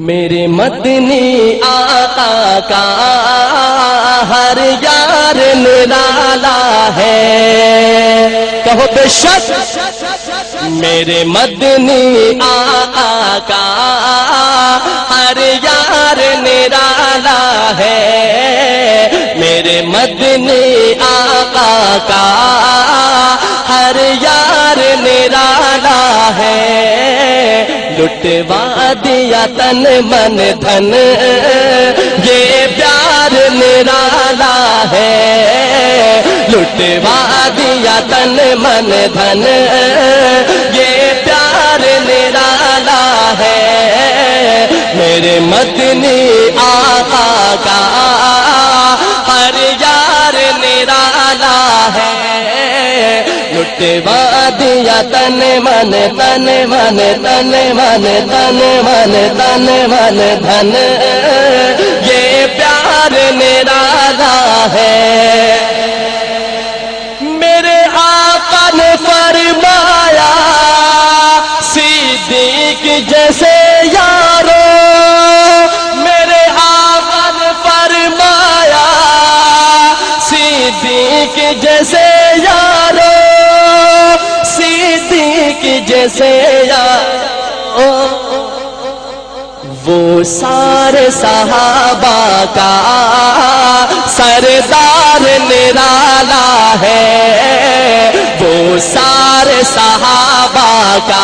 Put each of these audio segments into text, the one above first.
میرے مدنی آقا کا ہر یار نرالا ہے، کہو بے شک میرے مدنی آقا کا ہر یار نرالا ہے، میرے مدنی آقا کا ہر یار نرالا ہے، لٹوا دیا تن من دھن یہ پیار نرالا ہے، لٹوا دیا تن من دھن یہ پیار نرالا ہے، میرے مدنی آقا کا ہر یار نرالا ہے، لٹوا دیا تن من تن من تن من تن من تن من دھن یہ پیار نرالا ہے، میرے آقا نے فرمایا صدیق جیسے یارو، میرے آقا نے فرمایا صدیق جیسے یارو، صدیق جیسے یارو، وہ سارے صحابہ کا سردار نرالا ہے، وہ سارے صحابہ کا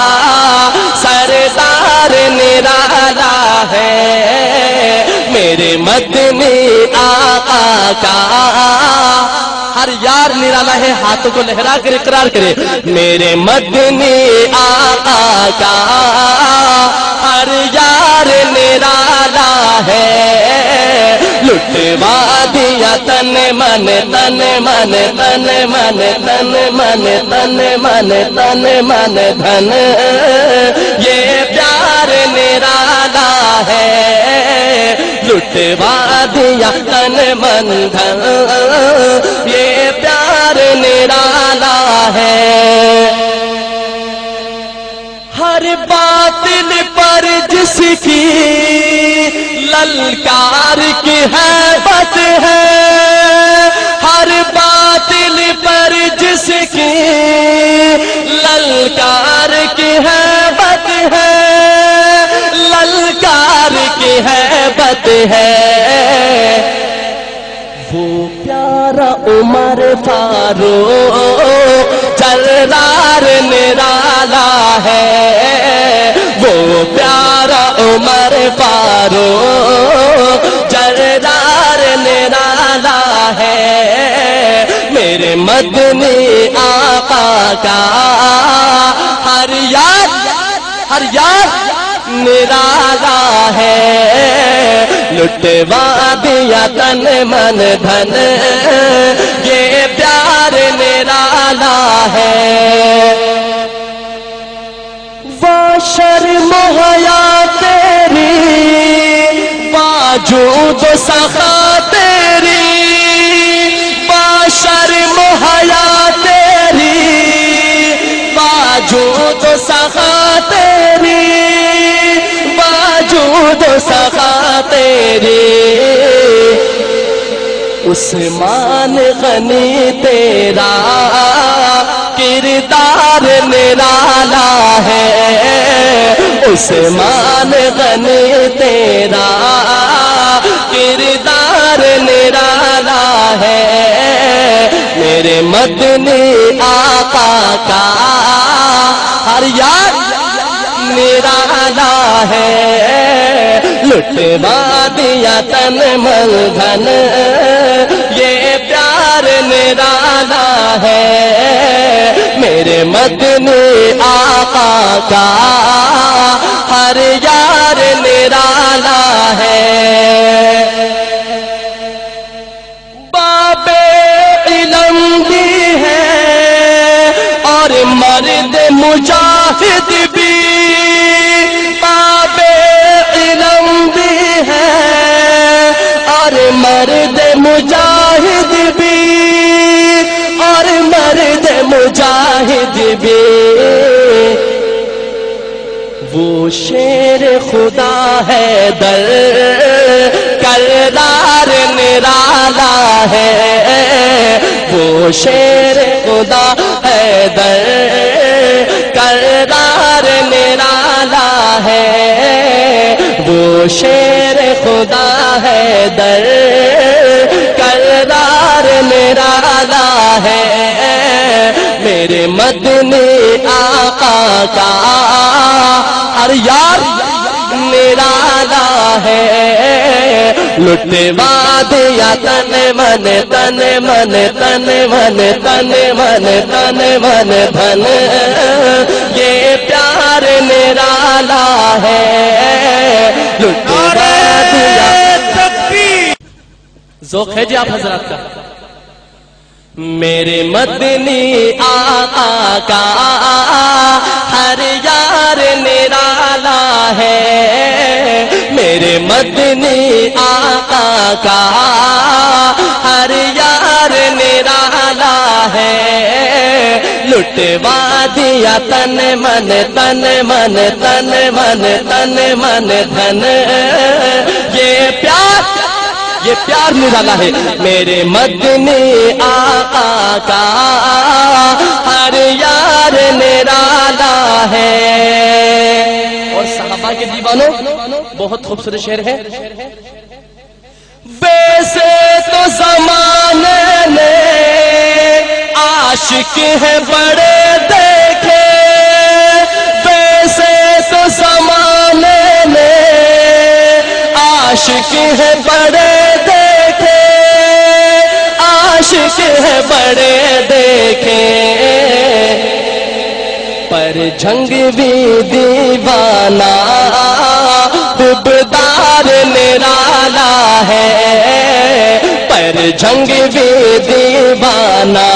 سردار نرالا ہے، میرے مدنی آقا کا ہر یار نرالا ہے، ہاتھوں کو لہرا کر اقرار کرے، میرے مدنی آقا کا ہر یار نرالا ہے، لٹوا دیا تن من تن من تن من تن من تن من تن من دھن یہ پیار نرالا ہے، لٹوا دیا تن من دھن یہ پیار نرالا ہے، ہر باطل پر جس کی للکار کی ہیبت ہے، ہر باطل پر جس کی للکار کی ہیبت ہے، للکار کی ہیبت ہے، وہ پیارا عمر فاروق جلدار نرالا ہے، وہ پیارا عمر فاروق جلدار نرالا ہے، میرے مدنی آقا کا ہر یار نرالا ہے، لٹوا دیا تن من دھن یہ پیار نرالا ہے، وہ شرم و حیا تیری باوجود سخا تیری، وہ شرم و حیا تیری باوجود سخا تیری، باوجود سخا تیری، عثمان غنی تیرا کردار نرالا ہے، عثمان غنی تیرا کردار نرالا ہے، میرے مدنی آقا کا ہر یار نرالا ہے، لٹوا دیا تن من دھن یہ پیار نرالا ہے، میرے مدنی آقا کا ہر یار نرالا ہے، باب علم بھی ہے اور مرد مجاہد بھی، باب علم بھی ہے اور مرد مجاہد بھی، اور مرد مجاہد بھی، وہ شیر خدا ہے در کردار نرالا ہے، وہ شیر خدا ہے در کردار نرالا ہے، وہ شیر خدا ہے در کردار نرالا ہے، میرے مدنی آقا کا ہر یار نرالا ہے، لٹوا دیا تن من تن من تن من تن من تن من دھن، یہ پیار نرالا ہے، لٹوا دیا۔ ذوق ہے جی آپ حضرات کا؟ میرے مدنی آقا کا ہر یار نرالا ہے، میرے مدنی آقا کا ہر یار نرالا ہے، لٹوا دیا تن من تن من تن من تن من دھن، یہ پیار نرالا ہے، میرے مدنی آقا کا ہر یار نرالا ہے۔ اور صحابہ کے دیوانوں بہت خوبصورت شعر ہے۔ ویسے تو زمانے نے عاشق ہے بڑے دیکھے، ویسے تو زمانے نے عاشق ہے بڑے دیکھے، عاشق ہے بڑے دیکھے، پر جنگ بھی دیوانہ حبدار نرالا ہے، پر جنگ بھی دیوانہ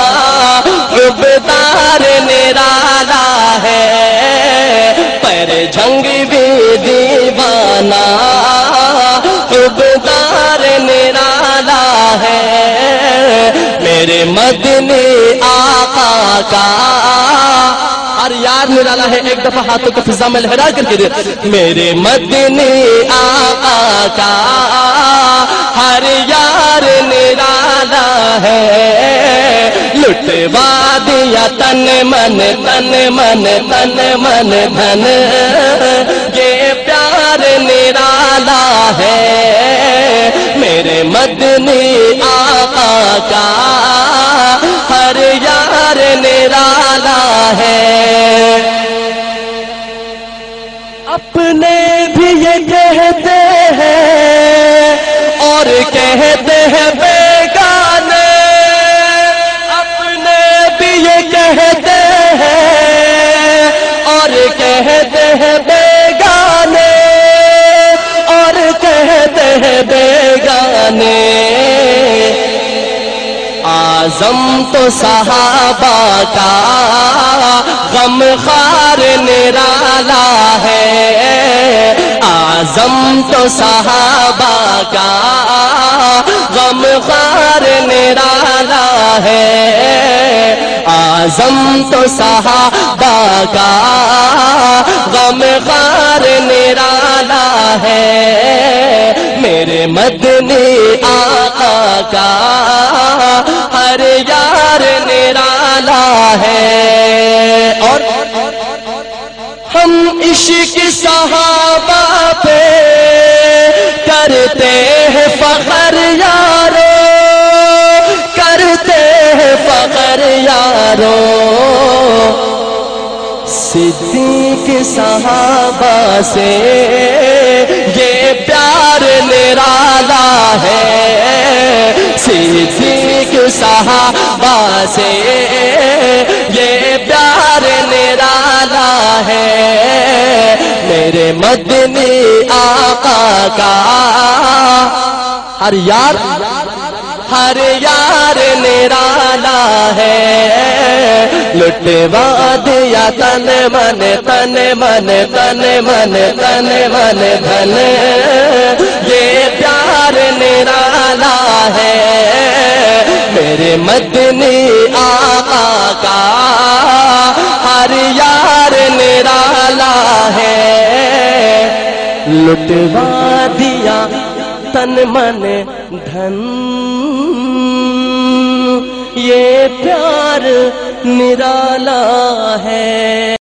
حبدار نرالا ہے، پر جنگ بھی دیوانہ حبدار نرالا ہے، میرے مدنی آقا کا ہر یار نرالا ہے۔ ایک دفعہ ہاتھوں کو فضا میں لہرا کر کے دے، میرے مدنی آقا کا ہر یار نرالا ہے، لٹوا دیا تن من تن من تن من دھن، یہ پیار نرالا ہے، میرے مدنی آقا کا ہر یار نرالا ہے۔ اپنے بھی یہ کہتے ہیں اور کہتے ہیں بیگانے، اپنے بھی یہ کہتے ہیں اور کہتے ہیں بیگانے، اور کہتے ہیں بیگانے، اعظم تو صحابہ کا غم خوار نرالا ہے، اعظم تو صحابہ کا غم خوار نرالا ہے، اعظم تو صحابہ کا غم خوار نرالا ہے، میرے مدنی آقا کا ہر یار نرالا ہے۔ اور ہم عشق صحابہ پہ کرتے ہیں فخر یارو، کرتے ہیں فخر یارو، صدیق صحابہ سے یہ پیار نرالا ہے، صدیق صحابہ سے یہ پیار نرالا ہے، میرے مدنی آقا کا ہر یار نرالا ہے، لٹوا دیا تن من تن من تن من تن من دھن، یہ پیار نرالا ہے، میرے مدنی آقا کا ہر یار نرالا ہے، لٹوا دیا تن من دھن، یہ پیار نرالا ہے۔